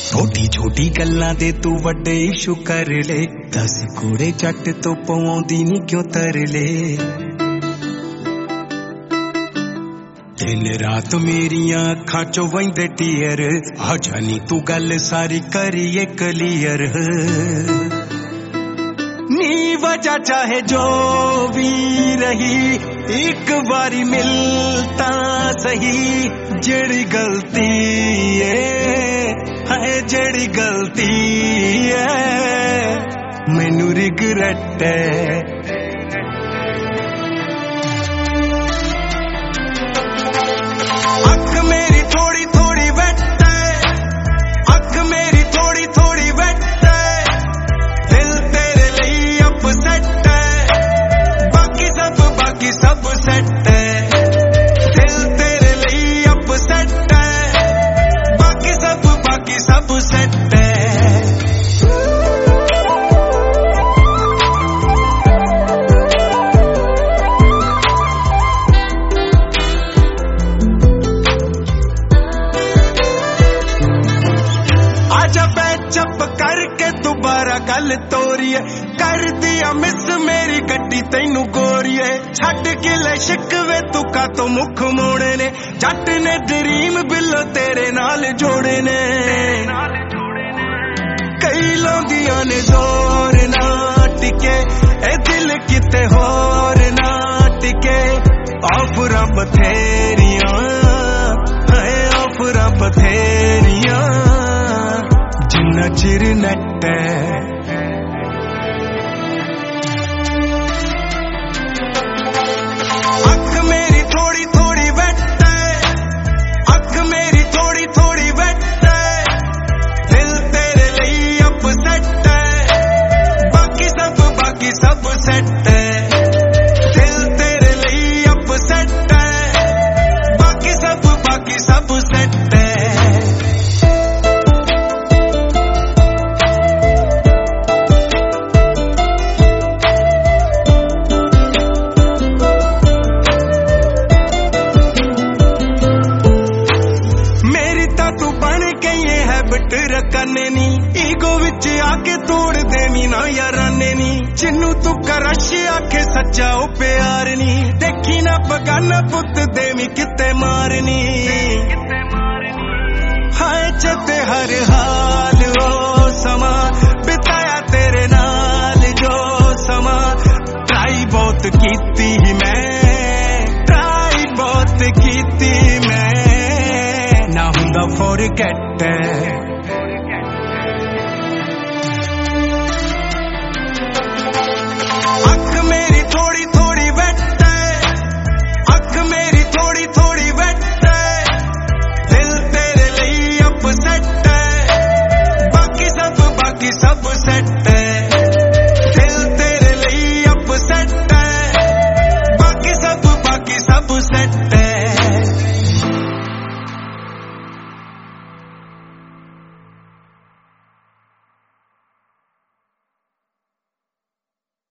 छोटी छोटी गल्लां दे तू वड्डे इशू कर ले, दस कूड़े जट तो पवाउंदी नी क्यों तरले। दिन रात मेरियां अखां चों वहिंदे टीयर, आ जानी तू गल सारी करिए क्लियर। नी वजह चाहे जो भी रही, एक बारी मिलता सही। जेड़ी गलती है जेड़ी गलती है, मैनू रिग्रेट है। अख मेरी थोड़ी थोड़ी वेट है, अख मेरी थोड़ी थोड़ी वेट है। दिल तेरे लिए अपसेट है, बाकी सब सेट है। दिल तेरे लिए अपसेट है, बाकी सब सेट है। आजा पैचअप करके दोबारा गल तोरिए, कर दिया मिस मेरी गड्डी तैनू गोरिए। छड्ड के ले शिकवे तू का तो मुख मोड़े ने, जट ने ड्रीम बिल्लो तेरे नाल जोड़े ने। कई लाउंदियां ने जोर ना टिके, ए दिल किते होर ना टिके। ऑफरां बथेरियां है, ऑफरां बथेरियां, जिन्ना चिर नट है। अख मेरी थोड़ी थोड़ी वेट है, अख मेरी थोड़ी थोड़ी वेट है। दिल तेरे लिए अपसेट है, बाकी सब सेट है। दिल तेरे लिए अपसेट है, बाकी सब सेट है। रखने नी ईगो विच आके तोड़ देनी ना याराने नी। जिन्नू तू करश आखे सच्चा ओ प्यार नी, देखी ना बगाना पुत देवी किते मारनी। हाय चते हर हाल ओ समा, बिताया तेरे नाल जो समा। ट्राई बहुत कीती मैं, ट्राई बहुत कीती मैं, ना हुंदा फॉरगेट।